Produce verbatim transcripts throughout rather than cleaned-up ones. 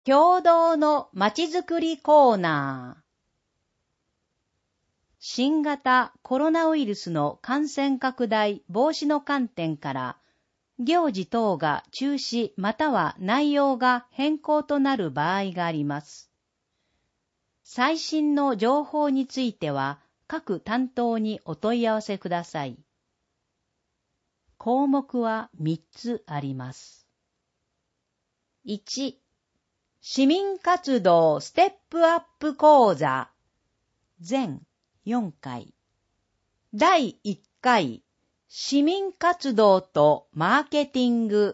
共同のまちづくりコーナー。新型コロナウイルスの感染拡大防止の観点から、行事等が中止または内容が変更となる場合があります。最新の情報については、各担当にお問い合わせください。項目はみっつあります。いち、市民活動ステップアップ講座全よんかい。だいいっかい、市民活動とマーケティング。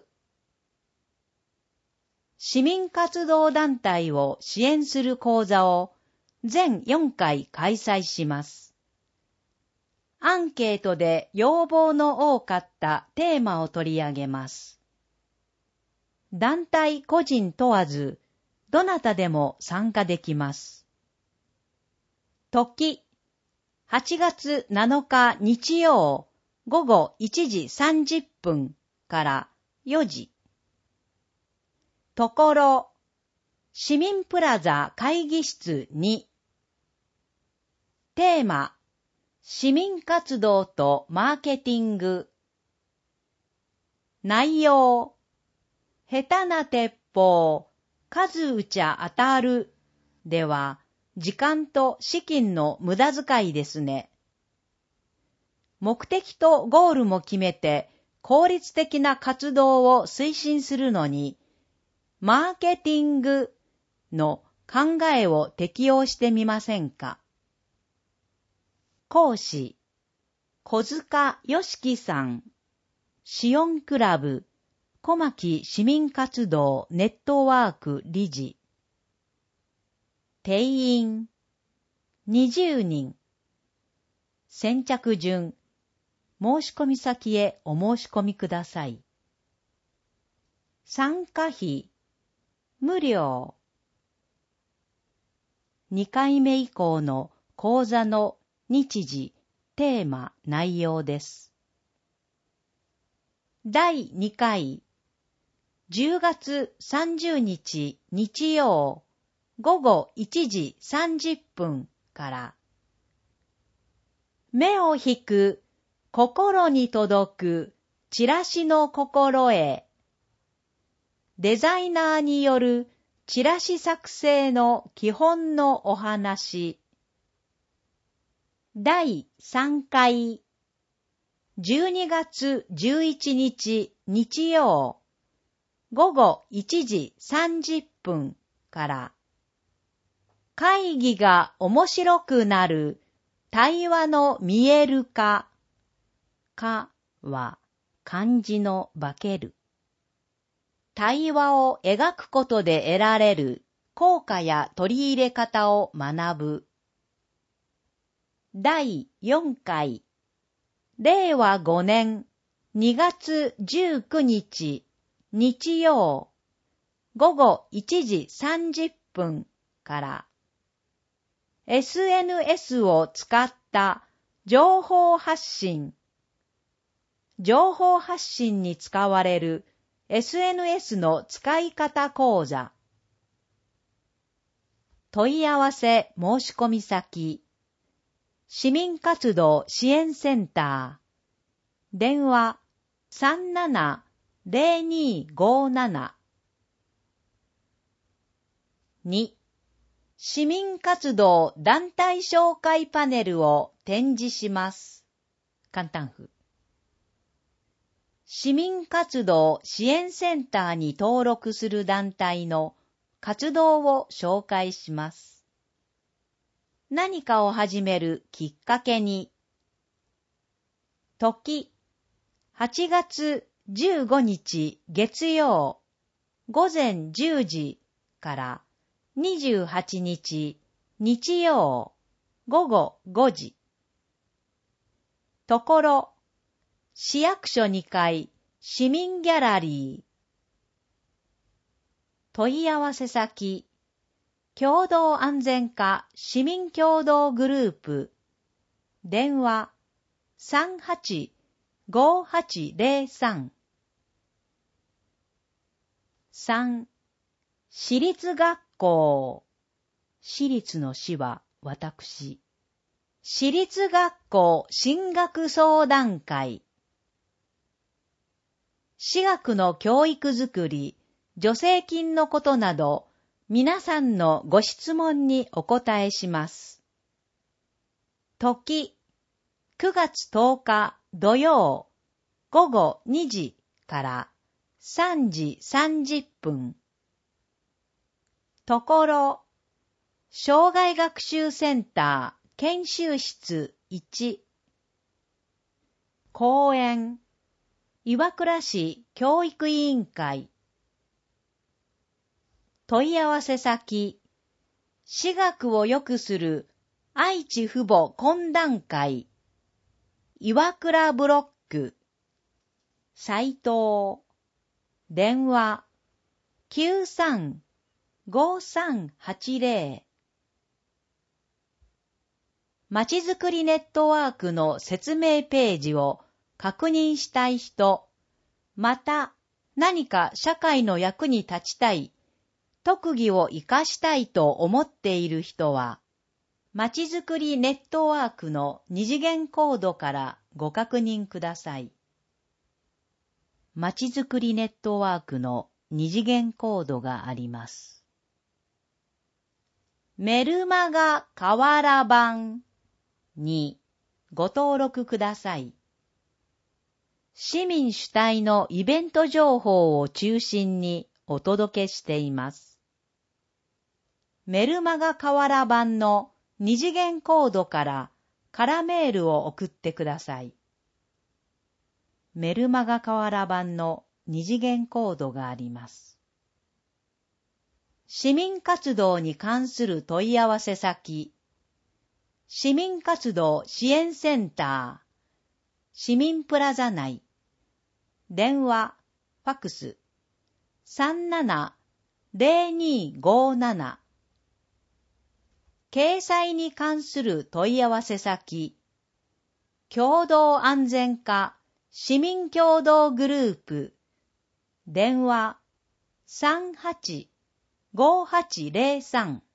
市民活動団体を支援する講座を全よんかい開催します。アンケートで要望の多かったテーマを取り上げます。団体個人問わず、どなたでも参加できます。時、はちがつなのか日曜ごごいちじさんじゅっぷんからよじ。ところ、市民プラザ会議室に。テーマ、市民活動とマーケティング。内容、下手な鉄砲、数撃ちゃ当たるでは、時間と資金の無駄遣いですね。目的とゴールも決めて効率的な活動を推進するのに、マーケティングの考えを適用してみませんか。講師、小塚よしきさん、シオンクラブ、小牧市民活動ネットワーク理事。定員にじゅうにん。先着順、申し込み先へお申し込みください。参加費、無料。にかいめ以降の講座の日時、テーマ、内容です。だいにかい、じゅうがつさんじゅうにち日曜ごごいちじさんじゅっぷんから。目を引く、心に届く、チラシの心得。デザイナーによるチラシ作成の基本のお話。だいさんかい、じゅうにがつじゅういちにち日曜ごごいちじさんじゅっぷんから。会議が面白くなる対話の見える化。化は漢字の化ける。対話を描くことで得られる効果や取り入れ方を学ぶ。だいよんかい、れいわごねんにがつじゅうくにち日曜ごごいちじさんじゅっぷんから。エスエヌエス を使った情報発信。情報発信に使われる エスエヌエス の使い方講座。問い合わせ申し込み先。市民活動支援センター。電話 さんななぜろにごなな。に、市民活動団体紹介パネルを展示します。簡単譜。市民活動支援センターに登録する団体の活動を紹介します。何かを始めるきっかけに。時、はちがつじゅうごにち月曜ごぜんじゅうじからにじゅうはちにち日曜ごごごじ。ところ、市役所にかい市民ギャラリー。問い合わせ先、共同安全課市民協同グループ。電話 さんはちごはちぜろさん。さん、 私立学校。私立の私は私。私立学校進学相談会。私学の教育づくり、助成金のことなど、皆さんのご質問にお答えします。時、くがつとおか土曜、ごごにじからさんじさんじゅっぷん。ところ、障害学習センター研修室いち。講演、岩倉市教育委員会。問い合わせ先、私学を良くする愛知父母懇談会、岩倉ブロック、斉藤、電話、きゅうさん ごさんはちぜろ。まちづくりネットワークの説明ページを確認したい人、また何か社会の役に立ちたい、特技を活かしたいと思っている人は、まちづくりネットワークの二次元コードからご確認ください。まちづくりネットワークの二次元コードがあります。メルマガ河原版にご登録ください。市民主体のイベント情報を中心にお届けしています。メルマガ河原版の二次元コードから空メールを送ってください。メルマガ河原版の二次元コードがあります。市民活動に関する問い合わせ先、市民活動支援センター、市民プラザ内、電話、ファクス、さんなな ぜろにごなな、掲載に関する問い合わせ先、共同安全課市民協同グループ、電話 さんはち ごはちぜろさん